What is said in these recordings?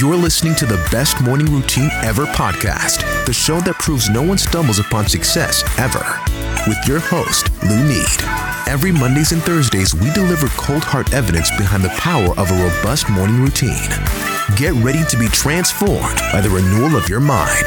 You're listening to the Best Morning Routine Ever podcast, the show that proves no one stumbles upon success ever. With your host, Lou Need. Every Mondays and Thursdays, we deliver cold hard evidence behind the power of a robust morning routine. Get ready to be transformed by the renewal of your mind.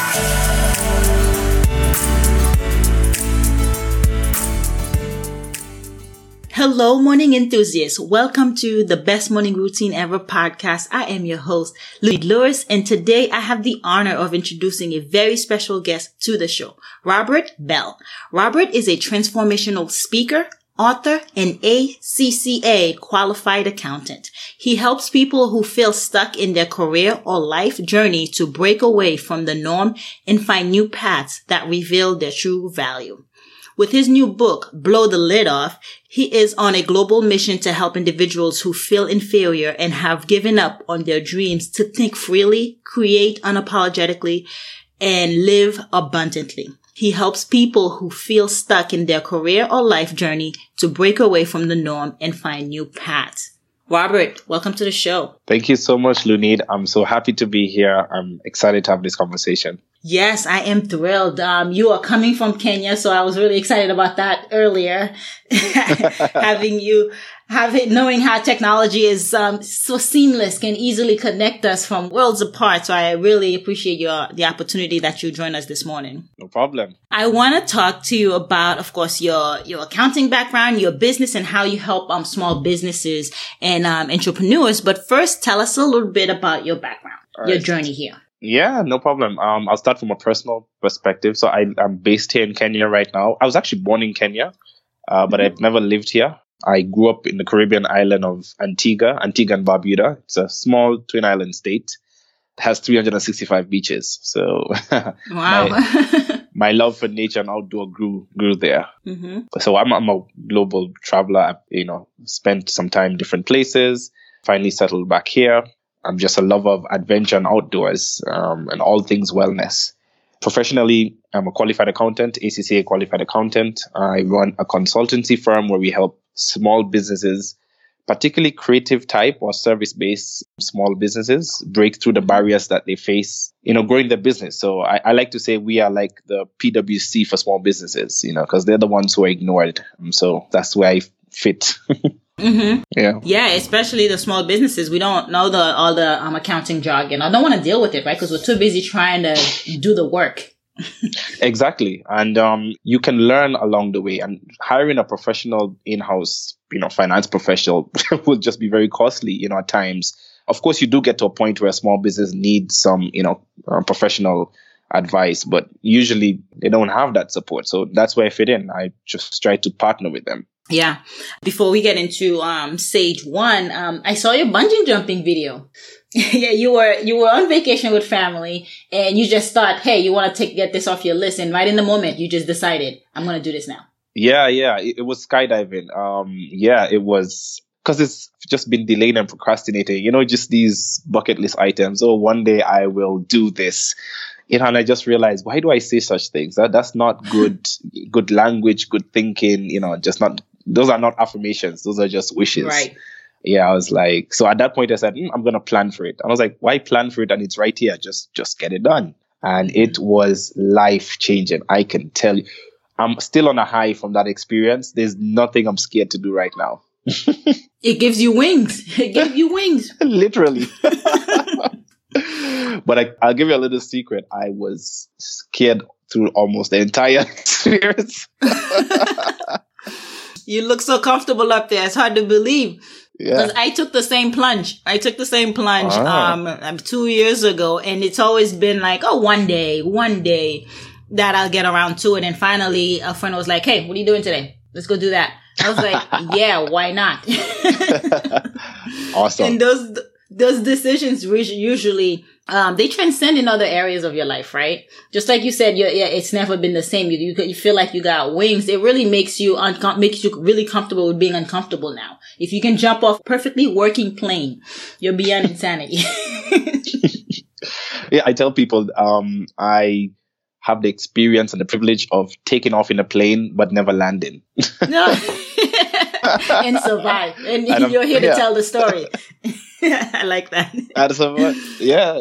Hello, morning enthusiasts. Welcome to the Best Morning Routine Ever podcast. I am your host, Louis Lewis, and today I have the honor of introducing a very special guest to the show, Robert Bell. Robert is a transformational speaker, author, and ACCA qualified accountant. He helps people who feel stuck in their career or life journey to break away from the norm and find new paths that reveal their true value. With his new book, Blow the Lid Off, he is on a global mission to help individuals who feel inferior and have given up on their dreams to think freely, create unapologetically, and live abundantly. He helps people who feel stuck in their career or life journey to break away from the norm and find new paths. Robert, welcome to the show. Thank you so much, Lunid. I'm so happy to be here. I'm excited to have this conversation. Yes, I am thrilled. You are coming from Kenya, so I was really excited about that earlier. Knowing how technology is so seamless, can easily connect us from worlds apart. So I really appreciate the opportunity that you joined us this morning. No problem. I want to talk to you about, of course, your accounting background, your business, and how you help small businesses and entrepreneurs. But first, tell us a little bit about your background, your journey here. Yeah, no problem. I'll start from a personal perspective. So I'm based here in Kenya right now. I was actually born in Kenya, but I've never lived here. I grew up in the Caribbean island of Antigua and Barbuda. It's a small twin island state. It has 365 beaches. So wow. my love for nature and outdoor grew there. Mm-hmm. So I'm a global traveler. I've, spent some time in different places, finally settled back here. I'm just a lover of adventure and outdoors and all things wellness. Professionally, I'm a qualified accountant, ACCA qualified accountant. I run a consultancy firm where we help small businesses, particularly creative type or service-based small businesses, break through the barriers that they face, growing their business. So I like to say we are like the PwC for small businesses, because they're the ones who are ignored. So that's where I fit. Mm-hmm. Yeah. Yeah, especially the small businesses. We don't know all the accounting jargon. I don't want to deal with it, right? Because we're too busy trying to do the work. Exactly. And you can learn along the way. And hiring a professional in-house, finance professional will just be very costly, at times. Of course, you do get to a point where a small business needs some, professional advice, but usually they don't have that support. So that's where I fit in. I just try to partner with them. Yeah. Before we get into stage one, I saw your bungee jumping video. Yeah, you were on vacation with family and you just thought, hey, you want to get this off your list, and right in the moment you just decided, I'm going to do this now. Yeah. It was skydiving. It was because it's just been delayed and procrastinating. Just these bucket list items. Oh, one day I will do this. And I just realized, why do I say such things? That's not good language, good thinking. Just not. Those are not affirmations. Those are just wishes. Right. Yeah, I was like, so at that point I said, I'm going to plan for it. And I was like, why plan for it? And it's right here. Just get it done. And it was life changing. I can tell you, I'm still on a high from that experience. There's nothing I'm scared to do right now. It gives you wings. It gave you wings. Literally. But I'll give you a little secret. I was scared through almost the entire experience. You look so comfortable up there. It's hard to believe. Yeah. Because I took the same plunge. 2 years ago. And it's always been like, one day that I'll get around to it. And finally, a friend was like, hey, what are you doing today? Let's go do that. I was like, yeah, why not? Awesome. And those decisions usually, they transcend in other areas of your life, right? Just like you said, it's never been the same. You feel like you got wings. It really makes you really comfortable with being uncomfortable now. If you can jump off perfectly working plane, you're beyond insanity. Yeah, I tell people, I have the experience and the privilege of taking off in a plane, but never landing. No. And survive. And you're here to tell the story. I like that. That's what, yeah.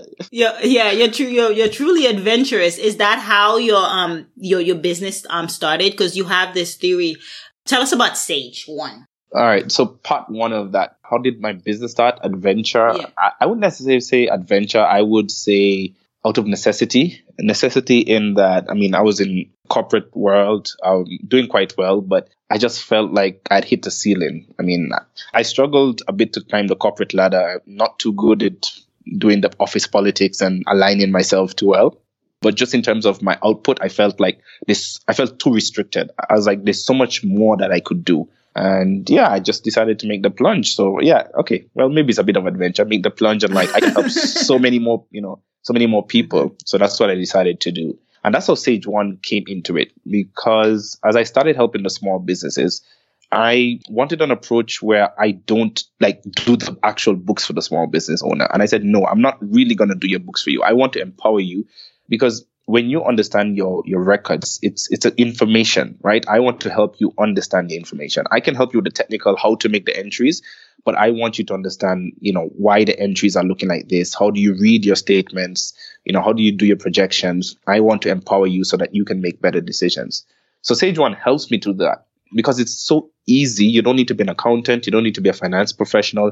You're truly adventurous. Is that how your business started? Because you have this theory. Tell us about Sage One. All right. So part one of that, how did my business start? Adventure. Yeah. I wouldn't necessarily say adventure. I would say out of necessity. Necessity in that, I mean, I was in corporate world, doing quite well, but I just felt like I'd hit the ceiling. I mean, I struggled a bit to climb the corporate ladder. I'm not too good at doing the office politics and aligning myself too well. But just in terms of my output, I felt too restricted. I was like, there's so much more that I could do. And yeah, I just decided to make the plunge. So yeah, okay, well, maybe it's a bit of adventure. Make the plunge and like I can help so many more people. So that's what I decided to do. And that's how Sage One came into it, because as I started helping the small businesses, I wanted an approach where I don't like do the actual books for the small business owner. And I said, no, I'm not really going to do your books for you. I want to empower you, because when you understand your records, it's an information, right? I want to help you understand the information. I can help you with the technical, how to make the entries, but I want you to understand, why the entries are looking like this. How do you read your statements? How do you do your projections? I want to empower you so that you can make better decisions. So Sage One helps me do that because it's so easy. You don't need to be an accountant. You don't need to be a finance professional.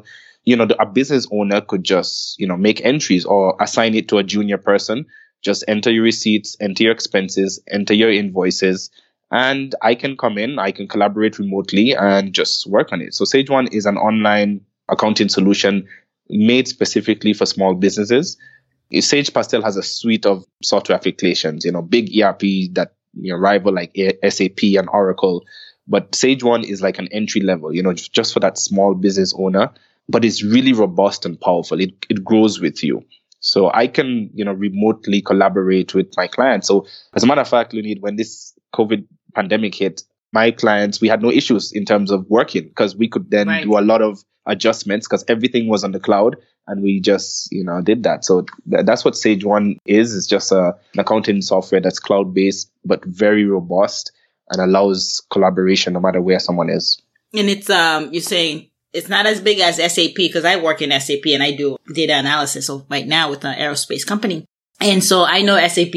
A business owner could just, make entries or assign it to a junior person. Just enter your receipts, enter your expenses, enter your invoices, and I can come in, I can collaborate remotely and just work on it. So Sage One is an online accounting solution made specifically for small businesses. Sage Pastel has a suite of software applications, big ERP that rival like SAP and Oracle. But Sage One is like an entry level, just for that small business owner. But it's really robust and powerful. It grows with you. So I can, remotely collaborate with my clients. So as a matter of fact, Lunid, when this COVID pandemic hit, my clients, we had no issues in terms of working because we could then do a lot of adjustments because everything was on the cloud and we just, did that. So that's what Sage One is. It's just an accounting software that's cloud-based, but very robust and allows collaboration no matter where someone is. And it's, you're saying, it's not as big as SAP because I work in SAP and I do data analysis right now with an aerospace company. And so I know SAP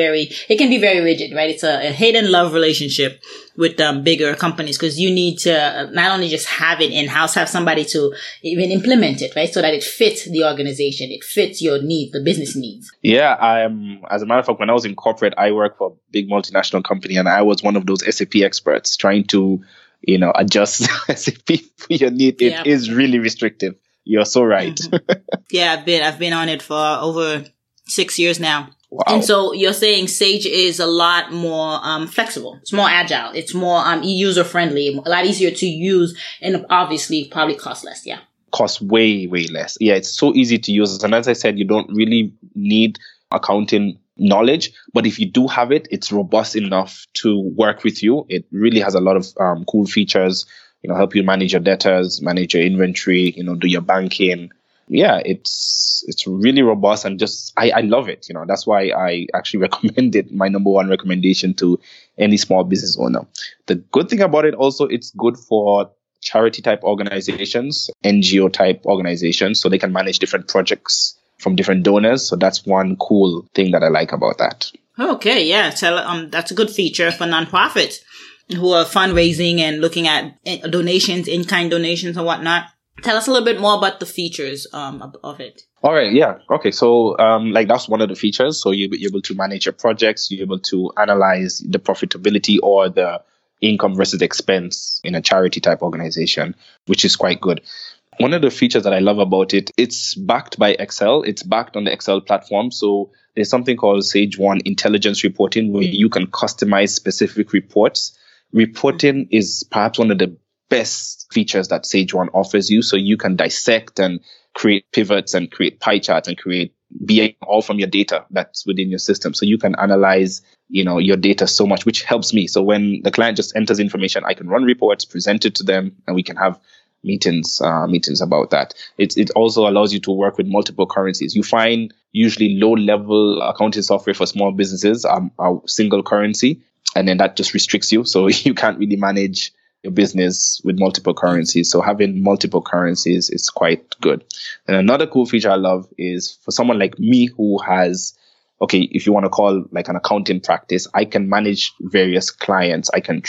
it can be very rigid, right? It's a hate and love relationship with bigger companies because you need to not only just have it in-house, have somebody to even implement it, right? So that it fits the organization. It fits your needs, the business needs. Yeah. As a matter of fact, when I was in corporate, I worked for a big multinational company and I was one of those SAP experts trying to adjust SAP for your need. It is really restrictive. You're so right. Mm-hmm. Yeah, I've been on it for over 6 years now. Wow. And so you're saying Sage is a lot more flexible. It's more agile. It's more user friendly, a lot easier to use, and obviously probably cost less. Yeah. Costs way, way less. Yeah, it's so easy to use. And as I said, you don't really need accounting knowledge, but if you do have it, it's robust enough to work with you. It really has a lot of cool features, help you manage your debtors, manage your inventory, do your banking. Yeah, it's really robust and just, I love it. That's why I actually recommend it, my number one recommendation to any small business owner. The good thing about it also, it's good for charity type organizations, NGO type organizations, so they can manage different projects from different donors. So that's one cool thing that I like about that. Okay, yeah. That's a good feature for nonprofits who are fundraising and looking at donations, in-kind donations and whatnot. Tell us a little bit more about the features of it. All right, yeah. Okay, so that's one of the features. So you're able to manage your projects. You're able to analyze the profitability or the income versus expense in a charity type organization, which is quite good. One of the features that I love about it, it's backed by Excel. It's backed on the Excel platform. So there's something called Sage One Intelligence Reporting where you can customize specific reports. Reporting is perhaps one of the best features that Sage One offers you. So you can dissect and create pivots and create pie charts and create BA all from your data that's within your system. So you can analyze, your data so much, which helps me. So when the client just enters information, I can run reports, present it to them, and we can have meetings about that. It also allows you to work with multiple currencies. You find usually low level accounting software for small businesses are single currency, and then that just restricts you. So you can't really manage your business with multiple currencies. So having multiple currencies is quite good. And another cool feature I love is for someone like me who has, okay, if you want to call like an accounting practice, I can manage various clients. I can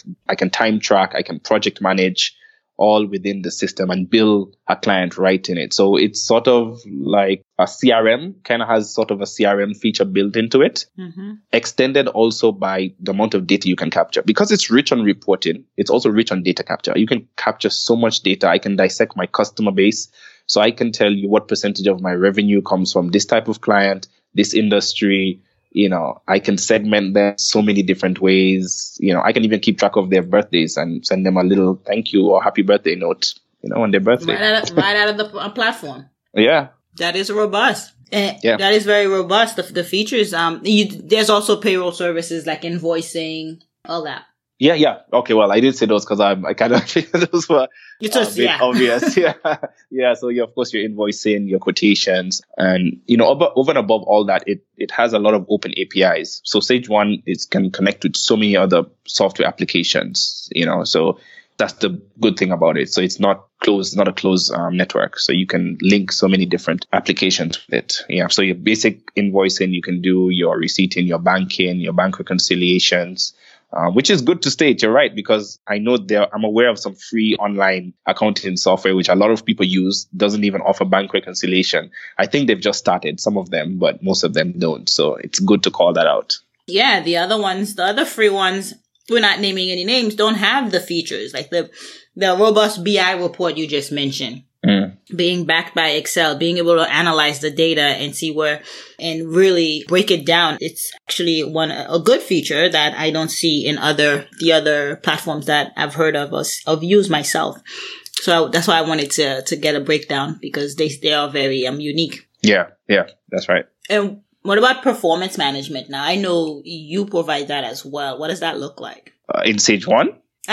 time track, I can project manage all within the system and bill a client right in it. So it's sort of like a CRM, kind of has sort of a CRM feature built into it, extended also by the amount of data you can capture. Because it's rich on reporting, it's also rich on data capture. You can capture so much data. I can dissect my customer base. So I can tell you what percentage of my revenue comes from this type of client, this industry. You know, I can segment them so many different ways. You know, I can even keep track of their birthdays and send them a little thank you or happy birthday note, you know, on their birthday. Right out of the platform. Yeah. That is robust. That is very robust. The features, there's also payroll services like invoicing, all that. Yeah. Okay, well, I did say those because I kind of figured those were obvious. Yeah. So of course, your invoicing, your quotations, and you know, over and above all that, it has a lot of open APIs. So Sage One can connect with so many other software applications. You know, so that's the good thing about it. So it's not closed, not a closed network. So you can link so many different applications with it. Yeah. So your basic invoicing, you can do your receipting, your banking, your bank reconciliations. Which is good to state. You're right, because I know I'm aware of some free online accounting software, which a lot of people use, doesn't even offer bank reconciliation. I think they've just started, some of them, but most of them don't. So it's good to call that out. Yeah, the other free ones, we're not naming any names, don't have the features like the robust BI report you just mentioned. Being backed by Excel, being able to analyze the data and see and really break it down. It's actually a good feature that I don't see in the other platforms that I've heard of used myself. So that's why I wanted to get a breakdown, because they are very unique. Yeah, that's right. And what about performance management? Now, I know you provide that as well. What does that look like? In Sage One?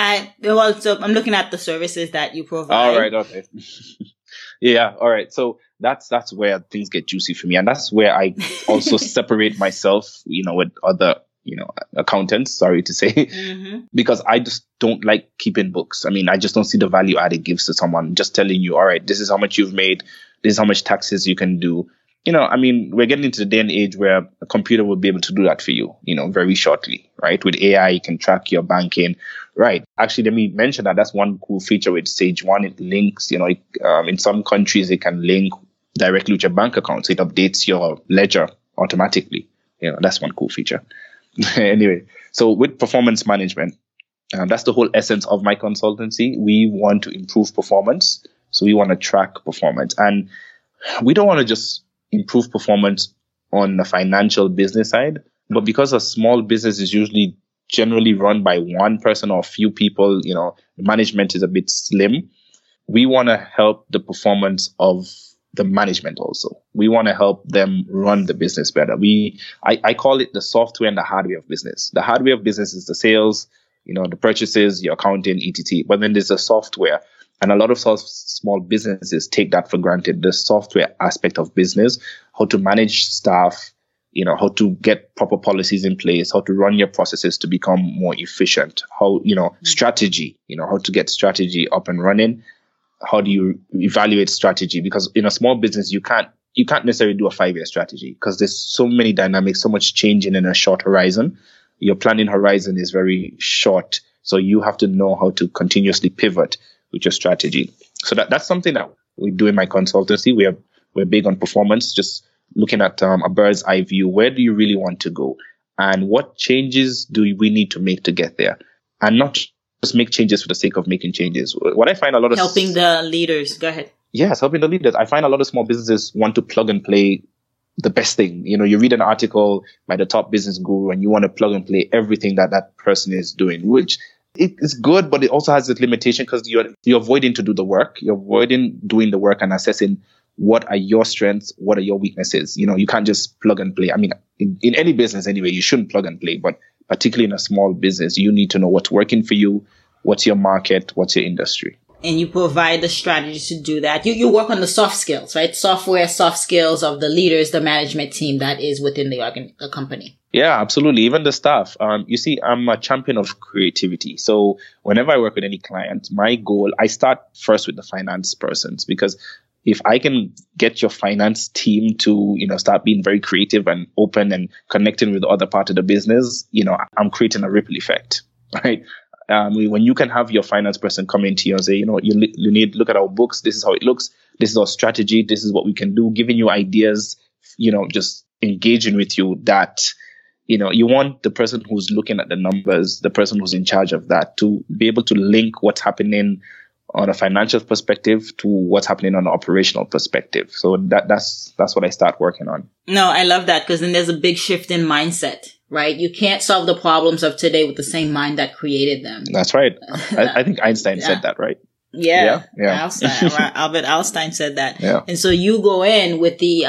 So I'm looking at the services that you provide. All right. Okay. Yeah. All right. So that's where things get juicy for me. And that's where I also separate myself, you know, with other, you know, accountants, sorry to say, because I just don't like keeping books. I mean, I just don't see the value add it gives to someone just telling you, all right, this is how much you've made. This is how much taxes you can do. You know, I mean, we're getting into the day and age where a computer will be able to do that for you, you know, very shortly, right? With AI, you can track your banking, right? Actually, let me mention that that's one cool feature with Sage One. It links, you know, in some countries, it can link directly with your bank account. So it updates your ledger automatically. You know, that's one cool feature. Anyway, so with performance management, that's the whole essence of my consultancy. We want to improve performance. So we want to track performance. And we don't want to just improve performance on the financial business side, but because a small business is usually generally run by one person or a few people, you know, management is a bit slim. We want to help the performance of the management also. We want to help them run the business better. I call it the software and the hardware of business. The hardware of business is the sales, you know, the purchases, your accounting, etc. But then there's the software. And a lot of small businesses take that for granted, the software aspect of business, how to manage staff, you know, how to get proper policies in place, how to run your processes to become more efficient, how, you know, strategy, you know, how to get strategy up and running. How do you evaluate strategy? Because in a small business, you can't necessarily do a 5-year strategy because there's so many dynamics, so much changing in a short horizon. Your planning horizon is very short. So you have to know how to continuously pivot with your strategy. So that's something that we do in my consultancy. We're big on performance, just looking at a bird's eye view. Where do you really want to go? And what changes do we need to make to get there? And not just make changes for the sake of making changes. What I find a lot of... Helping the leaders. Go ahead. Yes, helping the leaders. I find a lot of small businesses want to plug and play the best thing. You know, you read an article by the top business guru and you want to plug and play everything that person is doing, which... It's good, but it also has its limitation because you're avoiding to do the work. You're avoiding doing the work and assessing what are your strengths, what are your weaknesses. You know, you can't just plug and play. I mean, in any business anyway, you shouldn't plug and play, but particularly in a small business, you need to know what's working for you, what's your market, what's your industry. and you provide the strategies to do that. You work on the soft skills, right? Soft skills of the leaders, the management team that is within the company. Yeah, absolutely. Even the staff. You see, I'm a champion of creativity. So whenever I work with any client, my goal, I start first with the finance persons, because if I can get your finance team to, start being very creative and open and connecting with the other part of the business, I'm creating a ripple effect, right? When you can have your finance person come into you and say, you need to look at our books. This is how it looks. This is our strategy. This is what we can do, giving you ideas, just engaging with you, that, you want the person who's looking at the numbers, the person who's in charge of that, to be able to link what's happening on a financial perspective to what's happening on an operational perspective. So that's what I start working on. No, I love that, because then there's a big shift in mindset, right? You can't solve the problems of today with the same mind that created them. That's right. I think Einstein said that, right? Yeah. Albert Einstein said that. Yeah. And so you go in with the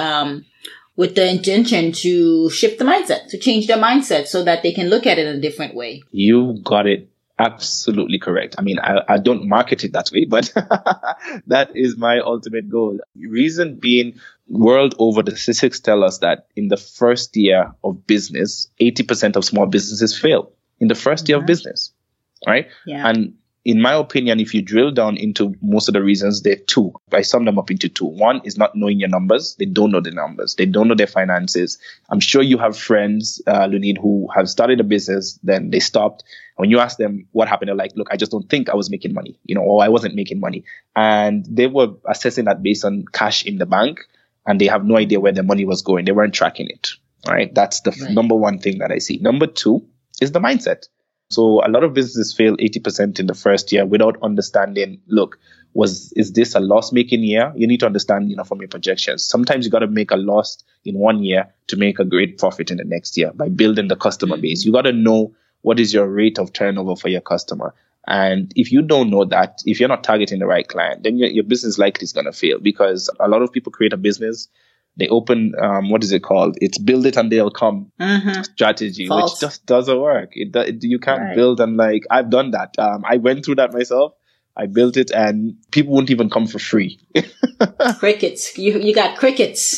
intention to shift the mindset, to change their mindset so that they can look at it in a different way. You got it. Absolutely correct. I mean, I don't market it that way, but that is my ultimate goal. Reason being, world over, the statistics tell us that in the first year of business, 80% of small businesses fail in the first year of business, right? Yeah. And in my opinion, if you drill down into most of the reasons, there are two. I sum them up into two. One is not knowing your numbers. They don't know the numbers. They don't know their finances. I'm sure you have friends, Lunid, who have started a business, then they stopped. When you ask them what happened, they're like, look, I just don't think I was making money, or I wasn't making money. And they were assessing that based on cash in the bank, and they have no idea where their money was going. They weren't tracking it, right? That's the number one thing that I see. Number two is the mindset. So a lot of businesses fail 80% in the first year without understanding, look, is this a loss-making year? You need to understand, from your projections. Sometimes you got to make a loss in 1 year to make a great profit in the next year by building the customer base. You got to know what is your rate of turnover for your customer. And if you don't know that, if you're not targeting the right client, then your business likely is going to fail, because a lot of people create a business. They open, what is it called? It's build it and they'll come strategy, False. Which just doesn't work. You can't build and I've done that. I went through that myself. I built it and people wouldn't even come for free. Crickets. You got crickets.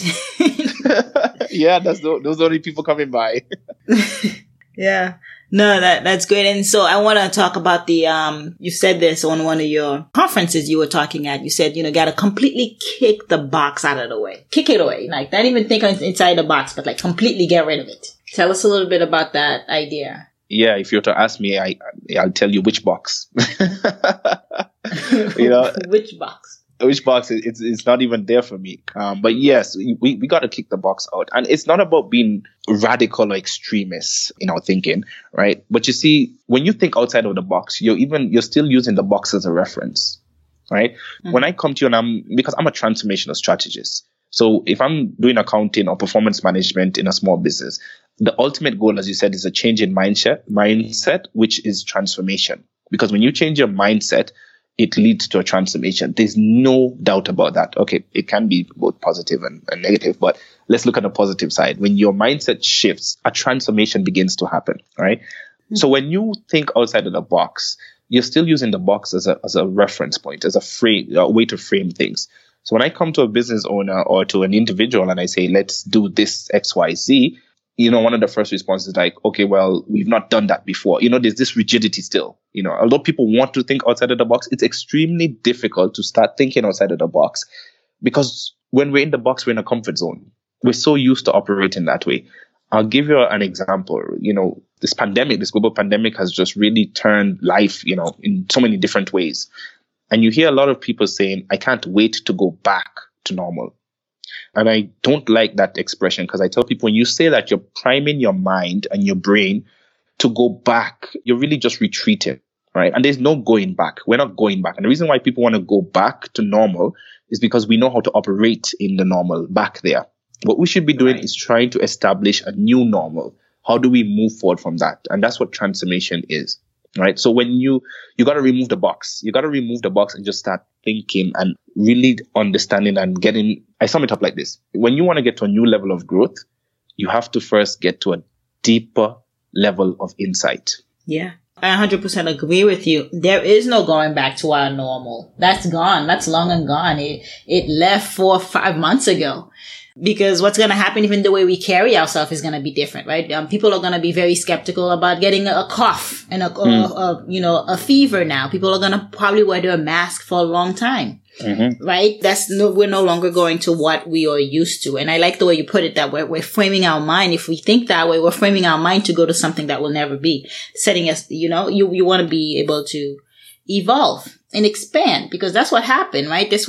Yeah, those are the only people coming by. Yeah. No, that's great. And so I want to talk about you said this on one of your conferences you were talking at. You said, got to completely kick the box out of the way. Kick it away. Like, not even think inside the box, but like completely get rid of it. Tell us a little bit about that idea. Yeah, if you were to ask me, I'll tell you which box. Which box? Which box? It's not even there for me. But yes, we got to kick the box out. And it's not about being radical or extremists in our thinking, right? But you see, when you think outside of the box, you're still using the box as a reference, right? Mm-hmm. When I come to you because I'm a transformational strategist. So if I'm doing accounting or performance management in a small business, the ultimate goal, as you said, is a change in mindset, which is transformation. Because when you change your mindset, it leads to a transformation. There's no doubt about that. Okay, it can be both positive and negative, but let's look at the positive side. When your mindset shifts, a transformation begins to happen, right? Mm-hmm. So when you think outside of the box, you're still using the box as a reference point, as a way to frame things. So when I come to a business owner or to an individual and I say, let's do this X, Y, Z, one of the first responses is like, okay, well, we've not done that before. There's this rigidity still. Although people want to think outside of the box, it's extremely difficult to start thinking outside of the box, because when we're in the box, we're in a comfort zone. We're so used to operating that way. I'll give you an example. This global pandemic has just really turned life, in so many different ways. And you hear a lot of people saying, I can't wait to go back to normal. And I don't like that expression, because I tell people, when you say that, you're priming your mind and your brain to go back, you're really just retreating, right? And there's no going back. We're not going back. And the reason why people want to go back to normal is because we know how to operate in the normal back there. What we should be doing is trying to establish a new normal. How do we move forward from that? And that's what transformation is, right? So when you got to remove the box. You got to remove the box and just start thinking and really understanding and getting. I sum it up like this. When you want to get to a new level of growth, you have to first get to a deeper level of insight. Yeah. I 100% agree with you. There is no going back to our normal. That's gone. That's long and gone. It left 4 or 5 months ago. Because what's going to happen, even the way we carry ourselves is going to be different, right? People are going to be very skeptical about getting a cough and a fever now. People are going to probably wear their mask for a long time, right? We're no longer going to what we are used to. And I like the way you put it, that we're framing our mind. If we think that way, we're framing our mind to go to something that will never be, setting us, you want to be able to evolve and expand, because that's what happened, right? This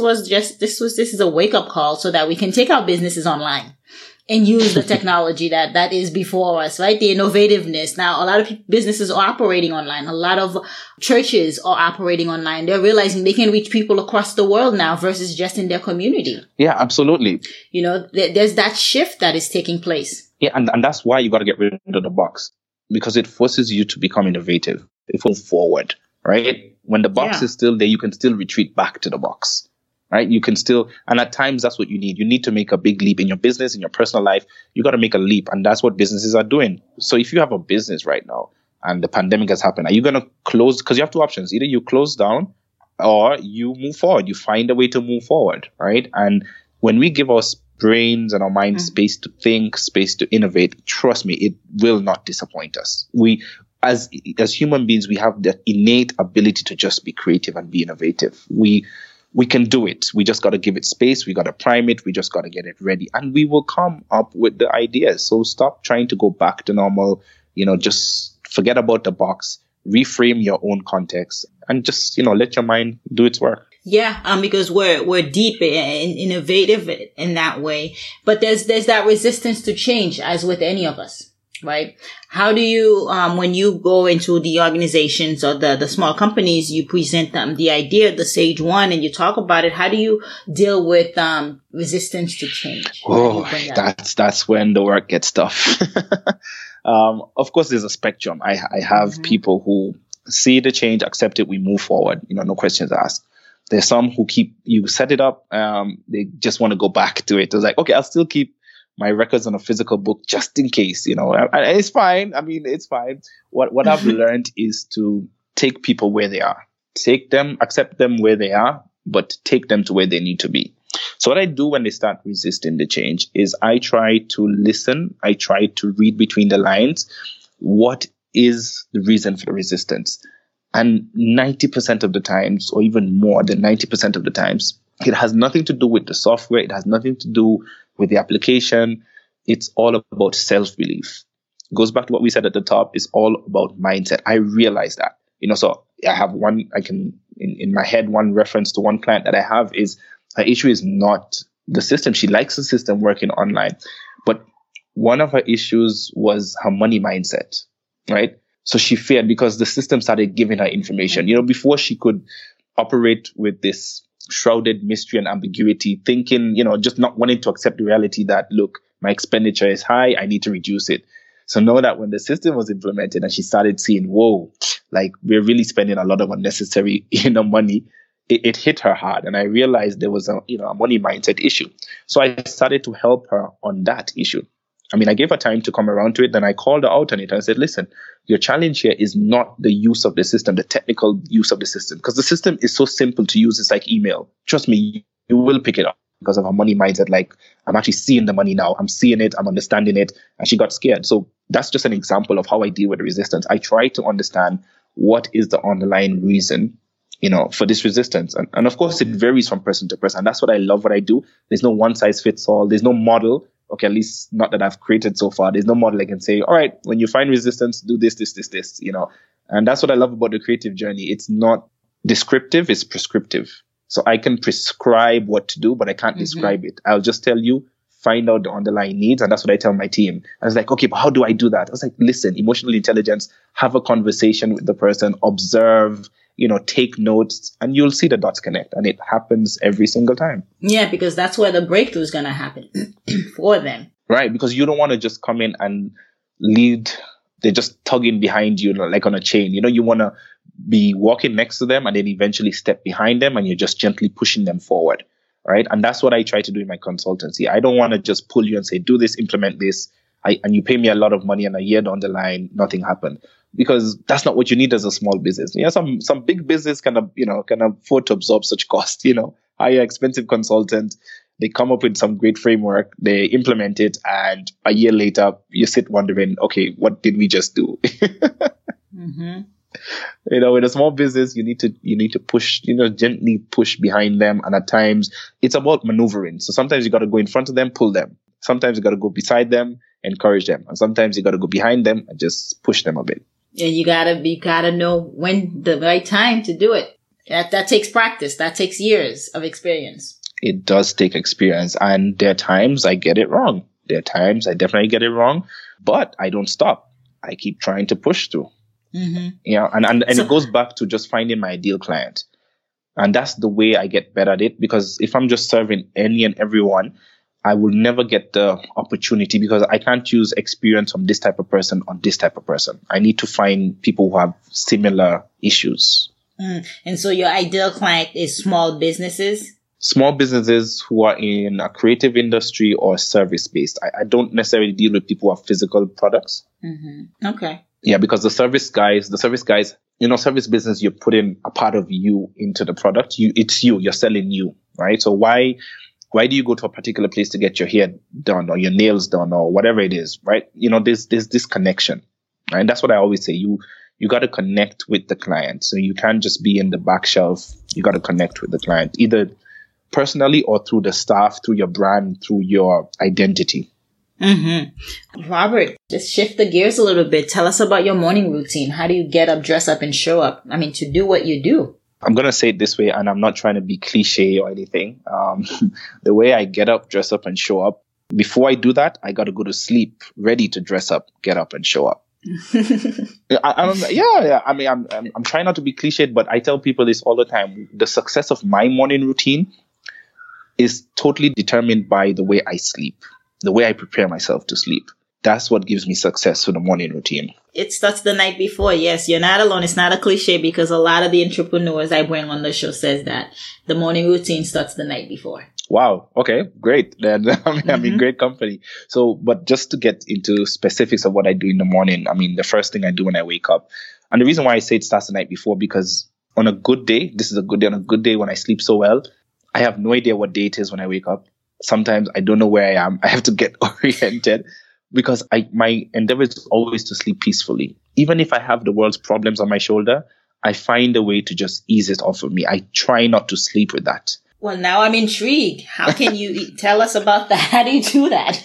is a wake up call so that we can take our businesses online and use the technology that is before us, right? The innovativeness. Now, a lot of businesses are operating online. A lot of churches are operating online. They're realizing they can reach people across the world now versus just in their community. Yeah, absolutely. There's that shift that is taking place. Yeah, and that's why you got to get rid of the box, because it forces you to become innovative. It moves forward, right? When the box is still there, you can still retreat back to the box, right? You can still, and at times that's what you need. You need to make a big leap in your business, in your personal life. You got to make a leap, and that's what businesses are doing. So if you have a business right now and the pandemic has happened, are you going to close? Because you have two options. Either you close down or you move forward. You find a way to move forward, right? And when we give our brains and our minds space to think, space to innovate, trust me, it will not disappoint us. As human beings, we have the innate ability to just be creative and be innovative. We can do it. We just got to give it space. We got to prime it. We just got to get it ready. And we will come up with the ideas. So stop trying to go back to normal. Just forget about the box, reframe your own context, and just, let your mind do its work. Yeah, because we're deep and innovative in that way. But there's that resistance to change, as with any of us. Right? How do you, when you go into the organizations or the small companies, you present them the idea, the Sage 1, and you talk about it. How do you deal with resistance to change? Oh, that's when the work gets tough. Of course, there's a spectrum. I have people who see the change, accept it, we move forward. No questions asked. There's some who you set it up, they just want to go back to it. It's like, okay, I'll still keep my records on a physical book just in case, and it's fine. I mean, it's fine. What I've learned is to take people where they are, accept them where they are, but take them to where they need to be. So what I do when they start resisting the change is I try to listen. I try to read between the lines. What is the reason for the resistance? And 90% of the times, or even more than 90% of the times, it has nothing to do with the software. It has nothing to do with the application. It's all about self-belief. It goes back to what we said at the top. It's all about mindset. I realize that, so I have in my head, one reference to one client that I have is her issue is not the system. She likes the system working online, but one of her issues was her money mindset, right? So she feared because the system started giving her information, before she could operate with this shrouded mystery and ambiguity, thinking, just not wanting to accept the reality that, look, my expenditure is high, I need to reduce it. So know that when the system was implemented and she started seeing, whoa, like we're really spending a lot of unnecessary, money, it hit her hard. And I realized there was a money mindset issue. So I started to help her on that issue. I gave her time to come around to it. Then I called her out on it and I said, listen, your challenge here is not the use of the system, the technical use of the system, because the system is so simple to use. It's like email. Trust me, you will pick it up because of her money mindset. Like, I'm actually seeing the money now. I'm seeing it. I'm understanding it. And she got scared. So that's just an example of how I deal with the resistance. I try to understand what is the underlying reason, for this resistance. And of course, it varies from person to person. And that's what I love what I do. There's no one size fits all. There's no model. Okay, at least not that I've created so far. There's no model I can say, all right, when you find resistance, do this, And that's what I love about the creative journey. It's not descriptive, it's prescriptive. So I can prescribe what to do, but I can't describe it. I'll just tell you, find out the underlying needs. And that's what I tell my team. I was like, okay, but how do I do that? I was like, listen, emotional intelligence, have a conversation with the person, observe, take notes, and you'll see the dots connect. And it happens every single time. Yeah, because that's where the breakthrough is going to happen for them. Right, because you don't want to just come in and lead. They're just tugging behind you like on a chain. You want to be walking next to them and then eventually step behind them and you're just gently pushing them forward. Right. And that's what I try to do in my consultancy. I don't want to just pull you and say, do this, implement this. And you pay me a lot of money and a year down the line, nothing happened. because that's not what you need as a small business. Some big business can afford to absorb such cost, hire expensive consultant. They come up with some great framework, they implement it, and a year later you sit wondering, okay, what did we just do? Mm-hmm. In a small business, you need to push, gently push behind them. And at times it's about maneuvering. So sometimes you got to go in front of them, pull them. Sometimes you got to go beside them, encourage them. And sometimes you got to go behind them and just push them a bit. And you gotta know when the right time to do it. That takes practice. That takes years of experience. It does take experience. And there are times I get it wrong. There are times I definitely get it wrong, but I don't stop. I keep trying to push through. Mm-hmm. Yeah. And it goes back to just finding my ideal client. And that's the way I get better at it, because if I'm just serving any and everyone, I will never get the opportunity, because I can't use experience from this type of person on this type of person. I need to find people who have similar issues. And so your ideal client is small businesses? Small businesses who are in a creative industry or service-based. I don't necessarily deal with people who have physical products. Mm-hmm. Okay. Yeah, because the service guys, service business, you're putting a part of you into the product. You're selling you, right? So why do you go to a particular place to get your hair done or your nails done or whatever it is, right? There's this connection, right? And that's what I always say. You got to connect with the client. So you can't just be in the back shelf. You got to connect with the client, either personally or through the staff, through your brand, through your identity. Mm-hmm. Robert, just shift the gears a little bit. Tell us about your morning routine. How do you get up, dress up, and show up? To do what you do. I'm going to say it this way, and I'm not trying to be cliche or anything. The way I get up, dress up, and show up, before I do that, I got to go to sleep, ready to dress up, get up, and show up. I'm trying not to be cliched, but I tell people this all the time. The success of my morning routine is totally determined by the way I sleep, the way I prepare myself to sleep. That's what gives me success for the morning routine. It starts the night before. Yes, you're not alone. It's not a cliche, because a lot of the entrepreneurs I bring on the show says that the morning routine starts the night before. Wow. Okay, great. Then I'm in great company. So, but just to get into specifics of what I do in the morning, the first thing I do when I wake up, and the reason why I say it starts the night before, because on a good day, this is a good day, on a good day when I sleep so well, I have no idea what day it is when I wake up. Sometimes I don't know where I am. I have to get oriented, because my endeavor is always to sleep peacefully. Even if I have the world's problems on my shoulder, I find a way to just ease it off of me. I try not to sleep with that. Well, now I'm intrigued. How can you tell us about that? How do you do that?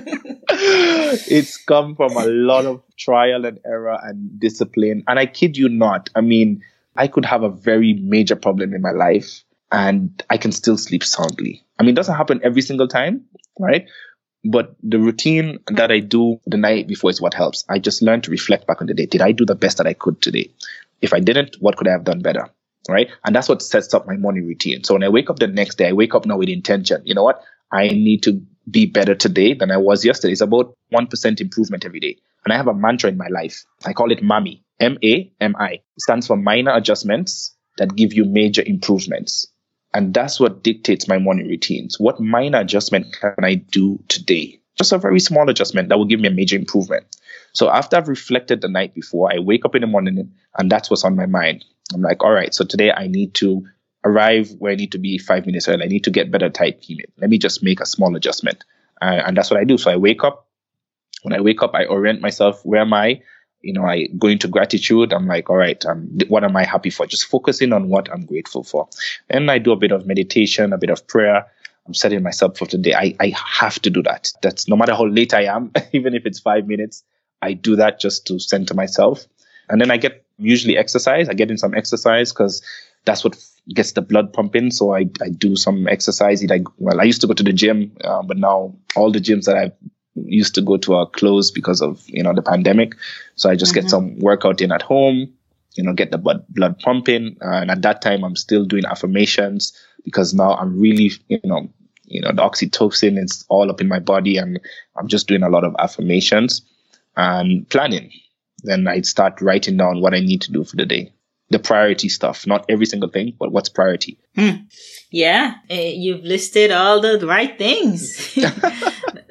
It's come from a lot of trial and error and discipline. And I kid you not. I could have a very major problem in my life and I can still sleep soundly. It doesn't happen every single time, right? But the routine that I do the night before is what helps. I just learn to reflect back on the day. Did I do the best that I could today? If I didn't, what could I have done better? Right? And that's what sets up my morning routine. So when I wake up the next day, I wake up now with intention. You know what? I need to be better today than I was yesterday. It's about 1% improvement every day. And I have a mantra in my life. I call it MAMI. M-A-M-I. It stands for minor adjustments that give you major improvements. And that's what dictates my morning routines. What minor adjustment can I do today? Just a very small adjustment that will give me a major improvement. So after I've reflected the night before, I wake up in the morning and that's what's on my mind. I'm like, all right, so today I need to arrive where I need to be 5 minutes early. I need to get better timekeeping. Let me just make a small adjustment. And that's what I do. So I wake up. When I wake up, I orient myself. Where am I? I go into gratitude. I'm like, all right, what am I happy for? Just focusing on what I'm grateful for. And I do a bit of meditation, a bit of prayer. I'm setting myself for today. I have to do that. That's no matter how late I am, even if it's 5 minutes, I do that just to center myself. And then I get usually exercise. I get in some exercise because that's what gets the blood pumping. So I do some exercise. I used to go to the gym, but now all the gyms that I used to go to are closed because of, the pandemic. So I just get some workout in at home, get the blood pumping. And at that time, I'm still doing affirmations because now I'm really, the oxytocin is all up in my body and I'm just doing a lot of affirmations and planning. Then I start writing down what I need to do for the day. The priority stuff, not every single thing, but what's priority. Yeah, you've listed all the right things.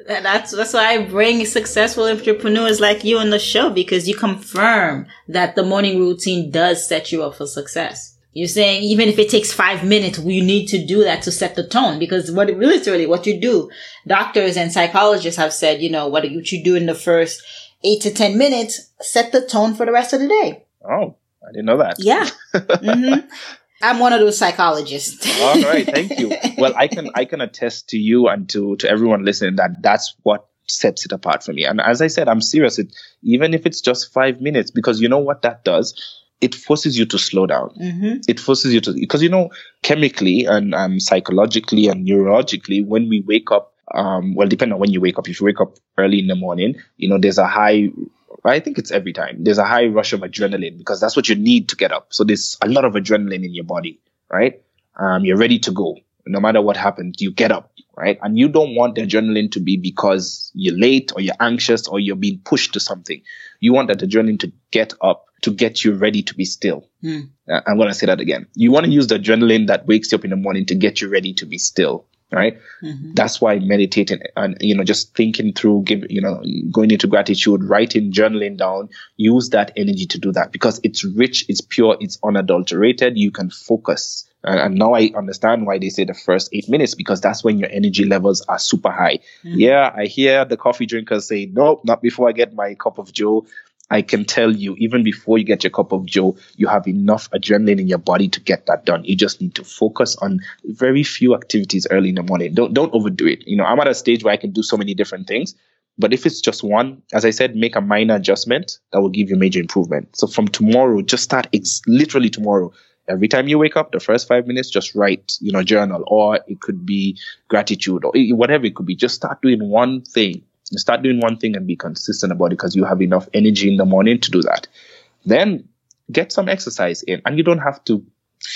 That's why I bring successful entrepreneurs like you on the show, because you confirm that the morning routine does set you up for success. You're saying even if it takes 5 minutes, we need to do that to set the tone, because literally what you do, doctors and psychologists have said, what you do in the first 8 to 10 minutes, set the tone for the rest of the day. Oh, I didn't know that. Yeah. Mm-hmm. I'm one of those psychologists. All right. Thank you. Well, I can attest to you and to everyone listening that that's what sets it apart for me. And as I said, I'm serious. Even if it's just 5 minutes, because you know what that does? It forces you to slow down. Mm-hmm. It forces you to, because, chemically and psychologically and neurologically, when we wake up, depending on when you wake up, if you wake up early in the morning, there's a high, I think it's every time, there's a high rush of adrenaline, because that's what you need to get up. So there's a lot of adrenaline in your body, right? You're ready to go. No matter what happens, you get up, right? And you don't want the adrenaline to be because you're late or you're anxious or you're being pushed to something. You want that adrenaline to get up, to get you ready to be still. I'm going to say that again. You want to use the adrenaline that wakes you up in the morning to get you ready to be still, right? Mm-hmm. That's why meditating and, just thinking through, going into gratitude, writing, journaling down, use that energy to do that, because it's rich, it's pure, it's unadulterated. You can focus. And now I understand why they say the first 8 minutes, because that's when your energy levels are super high. Mm-hmm. Yeah, I hear the coffee drinkers say, nope, not before I get my cup of Joe. I can tell you, even before you get your cup of Joe, you have enough adrenaline in your body to get that done. You just need to focus on very few activities early in the morning. Don't overdo it. I'm at a stage where I can do so many different things. But if it's just one, as I said, make a minor adjustment that will give you major improvement. So from tomorrow, just start literally tomorrow. Every time you wake up, the first 5 minutes, just write, journal, or it could be gratitude or whatever it could be. Just start doing one thing. Start doing one thing and be consistent about it, because you have enough energy in the morning to do that. Then get some exercise in, and you don't have to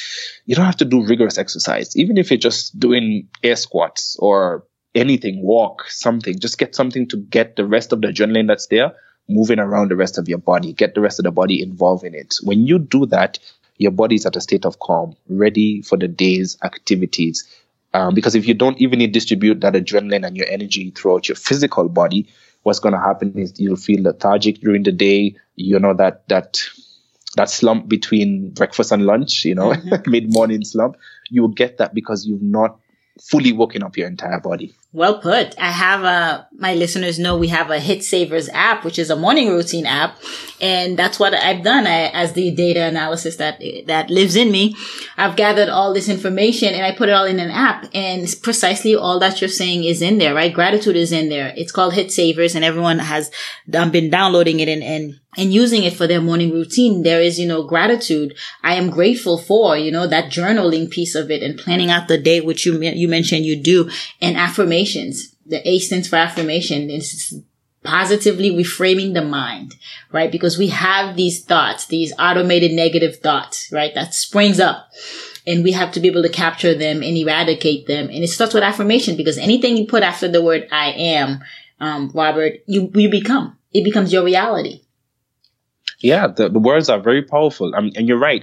do rigorous exercise. Even if you're just doing air squats or anything, walk, something, just get something to get the rest of the adrenaline that's there moving around the rest of your body, get the rest of the body involved in it. When you do that, your body is at a state of calm, ready for the day's activities. Because if you don't evenly distribute that adrenaline and your energy throughout your physical body, what's going to happen is you'll feel lethargic during the day. That slump between breakfast and lunch, mm-hmm. mid-morning slump, you will get that because you've not fully woken up your entire body. Well put. I have my listeners know we have a Hit Savers app, which is a morning routine app. And that's what I've done. As the data analysis that lives in me, I've gathered all this information and I put it all in an app, and it's precisely all that you're saying is in there, right? Gratitude is in there. It's called Hit Savers, and everyone has been downloading it and using it for their morning routine. There is, gratitude. I am grateful for, that journaling piece of it and planning out the day, which you mentioned you do, and affirmations. The A stands for affirmation. It's positively reframing the mind, right? Because we have these thoughts, these automated negative thoughts, right? That springs up, and we have to be able to capture them and eradicate them. And it starts with affirmation, because anything you put after the word I am, Robert, you become. It becomes your reality. Yeah, the words are very powerful. And you're right.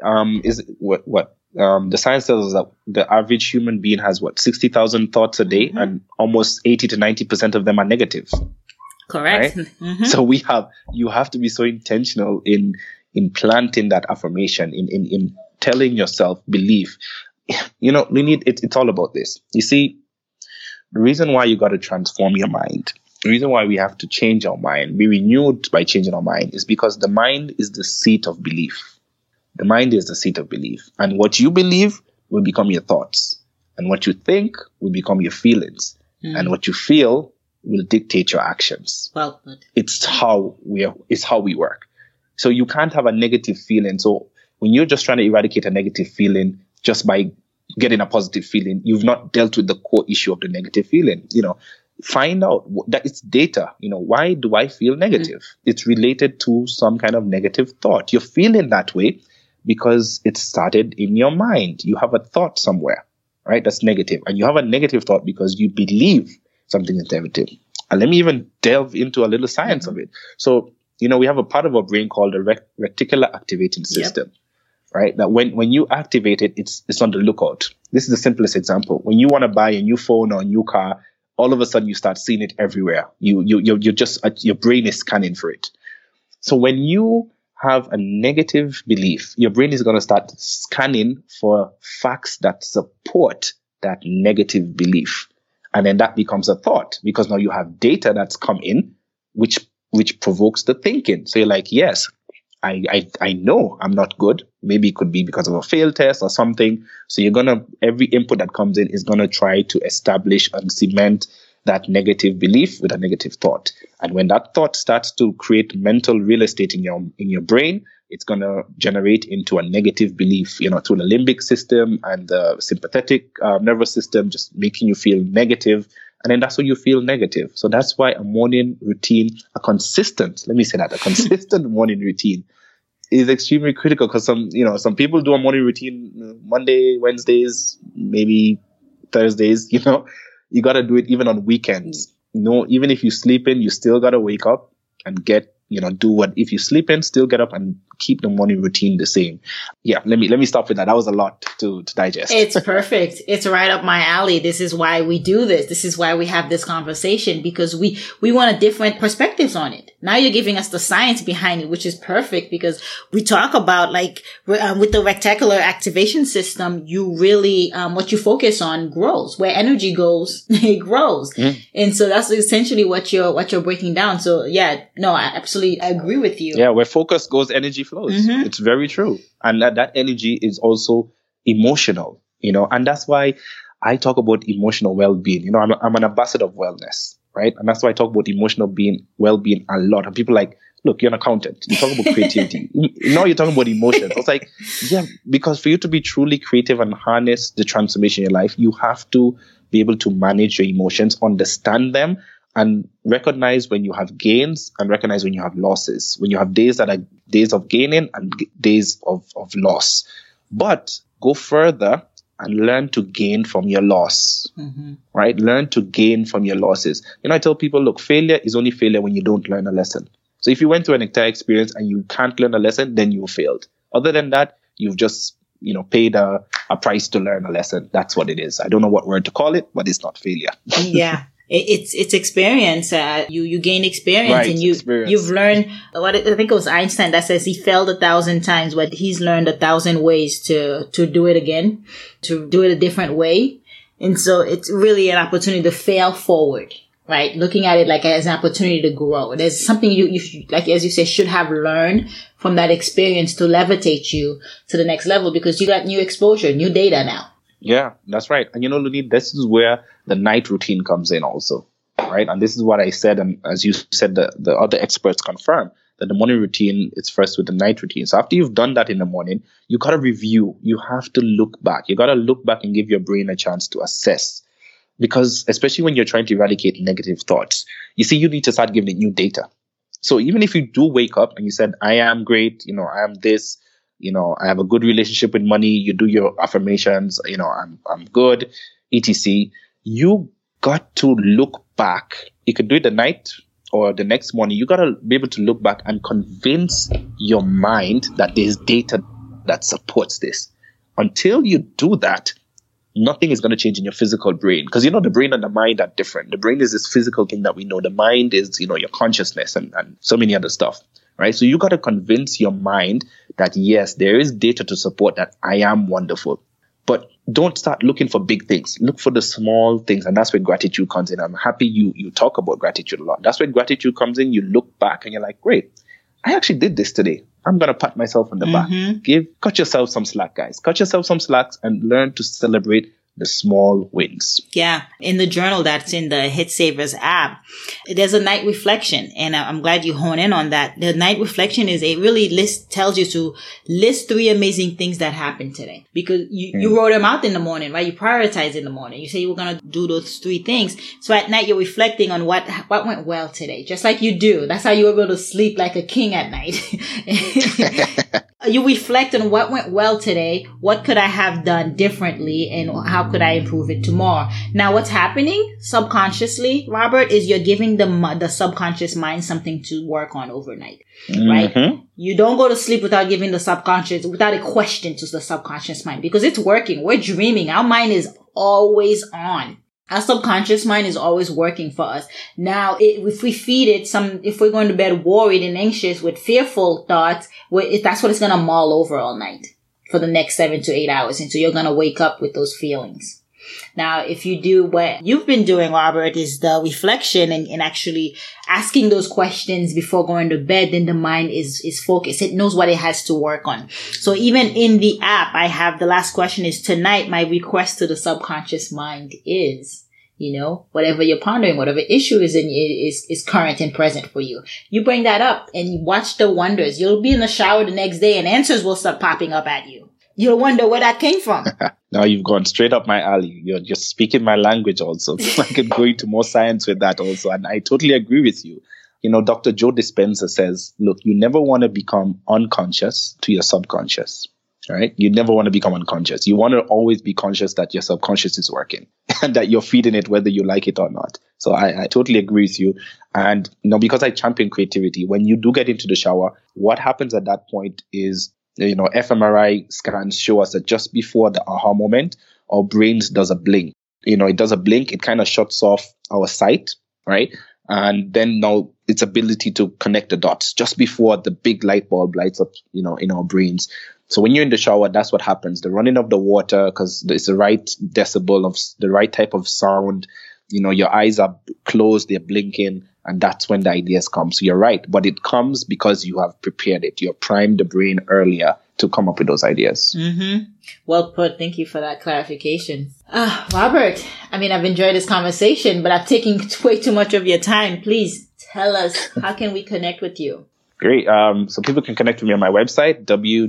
The science tells us that the average human being has 60,000 thoughts a day, mm-hmm. and almost 80 to 90% of them are negative. Correct. Right? Mm-hmm. So you have to be so intentional in planting that affirmation, in telling yourself belief. It's all about this. You see, the reason why you got to transform your mind, the reason why we have to change our mind, be renewed by changing our mind, is because the mind is the seat of belief. The mind is the seat of belief. And what you believe will become your thoughts. And what you think will become your feelings. Mm. And what you feel will dictate your actions. Well put. It's how we work. So you can't have a negative feeling. So when you're just trying to eradicate a negative feeling just by getting a positive feeling, you've not dealt with the core issue of the negative feeling. Find out that it's data. Why do I feel negative? It's related to some kind of negative thought. You're feeling that way because it started in your mind. You have a thought somewhere, right? That's negative. And you have a negative thought because you believe something is negative. And let me even delve into a little science of it. So, we have a part of our brain called the reticular activating system, right? That when you activate it, it's on the lookout. This is the simplest example. When you want to buy a new phone or a new car, all of a sudden you start seeing it everywhere. You're just, your brain is scanning for it. So when you have a negative belief, your brain is going to start scanning for facts that support that negative belief. And then that becomes a thought, because now you have data that's come in, which provokes the thinking. So you're like, yes, I know I'm not good. Maybe it could be because of a failed test or something. So every input that comes in is going to try to establish and cement that negative belief with a negative thought. And when that thought starts to create mental real estate in your brain, it's going to generate into a negative belief, through the limbic system and the sympathetic nervous system, just making you feel negative. And then that's when you feel negative. So that's why a morning routine, a consistent morning routine is extremely critical, because some people do a morning routine Monday, Wednesdays, maybe Thursdays, you got to do it even on weekends. Even if you sleep in, you still got to wake up and do what, if you sleep in, still get up and keep the morning routine the same. Yeah, let me stop with that. That was a lot to digest. It's perfect. It's right up my alley. This is why we do this. This is why we have this conversation, because we want a different perspectives on it. Now you're giving us the science behind it, which is perfect, because we talk about with the reticular activation system, you really, what you focus on grows. Where energy goes, it grows. Mm. And so that's essentially what you're breaking down. So yeah, no, I absolutely agree with you. Yeah, where focus goes, energy flows. Mm-hmm. It's very true. And that energy is also emotional, and that's why I talk about emotional well-being. I'm an ambassador of wellness, right? And that's why I talk about emotional well-being a lot. And people are like, look, you're an accountant. You talk about creativity. Now you're talking about emotions. I was like, yeah, because for you to be truly creative and harness the transformation in your life, you have to be able to manage your emotions, understand them, and recognize when you have gains and recognize when you have losses. When you have days that are days of gaining and days of loss. But go further and learn to gain from your loss, right? Learn to gain from your losses. I tell people, look, failure is only failure when you don't learn a lesson. So if you went through an entire experience and you can't learn a lesson, then you failed. Other than that, you've just, paid a price to learn a lesson. That's what it is. I don't know what word to call it, but it's not failure. Yeah. It's experience. You gain experience, right, and you've learned what I think it was Einstein that says he failed 1,000 times, but he's learned 1,000 ways to do it again, to do it a different way. And so it's really an opportunity to fail forward, right? Looking at it like as an opportunity to grow. There's something you like, as you say, should have learned from that experience to levitate you to the next level, because you got new exposure, new data now. Yeah, that's right. And Lunid, this is where the night routine comes in also, right? And this is what I said, and as you said, the other experts confirm that the morning routine is first with the night routine. So after you've done that in the morning, you got to review. You have to look back. You got to look back and give your brain a chance to assess. Because especially when you're trying to eradicate negative thoughts, you see, you need to start giving it new data. So even if you do wake up and you said, I am great, I am this, I have a good relationship with money, you do your affirmations, I'm good, etc. You got to look back. You could do it the night or the next morning. You got to be able to look back and convince your mind that there's data that supports this. Until you do that, nothing is going to change in your physical brain. Because, the brain and the mind are different. The brain is this physical thing that we know. The mind is, your consciousness and so many other stuff. Right? So you got to convince your mind that, yes, there is data to support that I am wonderful. But don't start looking for big things. Look for the small things. And that's where gratitude comes in. I'm happy you talk about gratitude a lot. That's where gratitude comes in. You look back and you're like, great, I actually did this today. I'm going to pat myself on the back. Cut yourself some slack, guys. Cut yourself some slacks and learn to celebrate the small wins. Yeah. In the journal that's in the Hit Savers app, there's a night reflection. And I'm glad you hone in on that. The night reflection is tells you to list 3 amazing things that happened today. Because you wrote them out in the morning, right? You prioritize in the morning. You say you were going to do those 3 things. So at night, you're reflecting on what went well today. Just like you do. That's how you were able to sleep like a king at night. You reflect on what went well today. What could I have done differently? And how could I improve it tomorrow? Now, what's happening subconsciously, Robert, is you're giving the subconscious mind something to work on overnight, right? You don't go to sleep without giving without a question to the subconscious mind, because it's working. We're dreaming. Our mind is always on. Our subconscious mind is always working for us. Now, if we feed it if we're going to bed worried and anxious with fearful thoughts, that's what it's going to mull over all night for the next 7 to 8 hours. And so you're going to wake up with those feelings. Now, if you do what you've been doing, Robert, is the reflection and actually asking those questions before going to bed, then the mind is focused. It knows what it has to work on. So even in the app, I have the last question is tonight, my request to the subconscious mind is, whatever you're pondering, whatever issue is current and present for you. You bring that up and you watch the wonders. You'll be in the shower the next day and answers will start popping up at you. You'll wonder where that came from. Now you've gone straight up my alley. You're just speaking my language also. I could go into more science with that also. And I totally agree with you. Dr. Joe Dispenza says, look, you never want to become unconscious to your subconscious, right? You never want to become unconscious. You want to always be conscious that your subconscious is working and that you're feeding it whether you like it or not. So I totally agree with you. And, because I champion creativity, when you do get into the shower, what happens at that point is, fMRI scans show us that just before the aha moment, our brains does a blink. It does a blink. It kind of shuts off our sight, right? And then now its ability to connect the dots just before the big light bulb lights up, in our brains. So when you're in the shower, that's what happens. The running of the water, because it's the right decibel of the right type of sound. Your eyes are closed, they're blinking, and that's when the ideas come. So you're right, but it comes because you have prepared it. You have primed the brain earlier to come up with those ideas. Mm-hmm. Well put. Thank you for that clarification. Robert, I've enjoyed this conversation, but I've taken way too much of your time. Please tell us, how can we connect with you? Great. So people can connect with me on my website,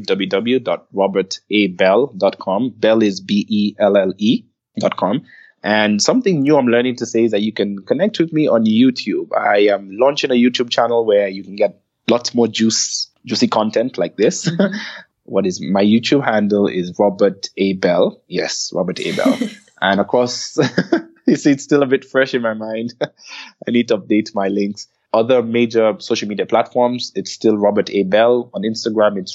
www.robertabell.com. Bell is BELLE.com. And something new I'm learning to say is that you can connect with me on YouTube. I am launching a YouTube channel where you can get lots more juicy content like this. Mm-hmm. What is my YouTube handle is Robert A. Bell. Yes, Robert A. Bell. And across, you see, it's still a bit fresh in my mind. I need to update my links. Other major social media platforms, it's still Robert A. Bell. On Instagram, it's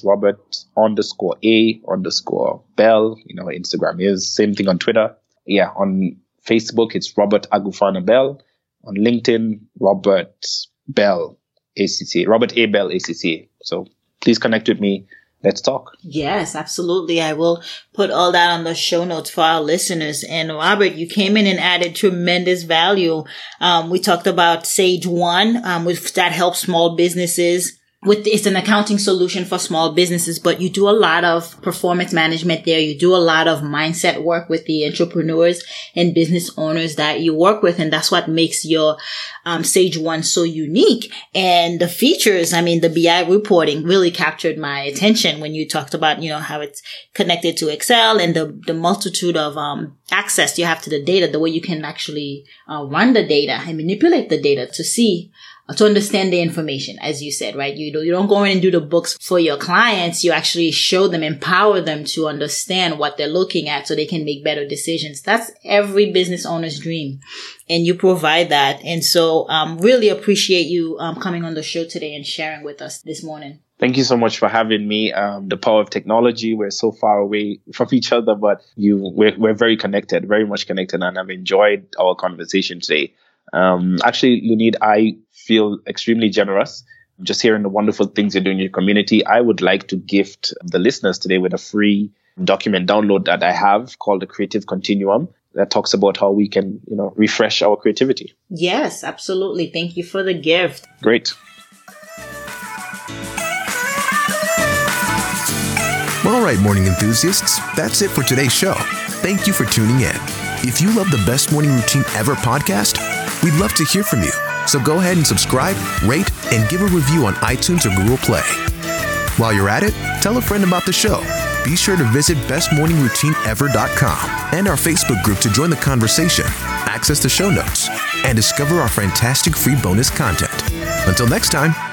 Robert_A_Bell. Instagram is same thing on Twitter. Yeah, on Facebook, it's Robert Agufana Bell. On LinkedIn, Robert Bell ACCA, Robert A. Bell ACCA. So please connect with me. Let's talk. Yes, absolutely. I will put all that on the show notes for our listeners. And Robert, you came in and added tremendous value. We talked about Sage One, that helps small businesses. It's an accounting solution for small businesses, but you do a lot of performance management there. You do a lot of mindset work with the entrepreneurs and business owners that you work with. And that's what makes your Sage One so unique. And the features, the BI reporting really captured my attention when you talked about, how it's connected to Excel and the multitude of access you have to the data, the way you can actually run the data and manipulate the data to understand the information, as you said, right? You don't go in and do the books for your clients. You actually show them, empower them to understand what they're looking at so they can make better decisions. That's every business owner's dream. And you provide that. And so, really appreciate you, coming on the show today and sharing with us this morning. Thank you so much for having me. The power of technology. We're so far away from each other, but we're very connected, very much connected. And I've enjoyed our conversation today. Actually, Lunid, I feel extremely generous just hearing the wonderful things you're doing in your community. I would like to gift the listeners today with a free document download that I have called the Creative Continuum that talks about how we can, refresh our creativity. Yes, absolutely. Thank you for the gift. Great. All right, morning enthusiasts, that's it for today's show. Thank you for tuning in. If you love the Best Morning Routine Ever podcast, we'd love to hear from you. So go ahead and subscribe, rate, and give a review on iTunes or Google Play. While you're at it, tell a friend about the show. Be sure to visit bestmorningroutineever.com and our Facebook group to join the conversation, access the show notes, and discover our fantastic free bonus content. Until next time,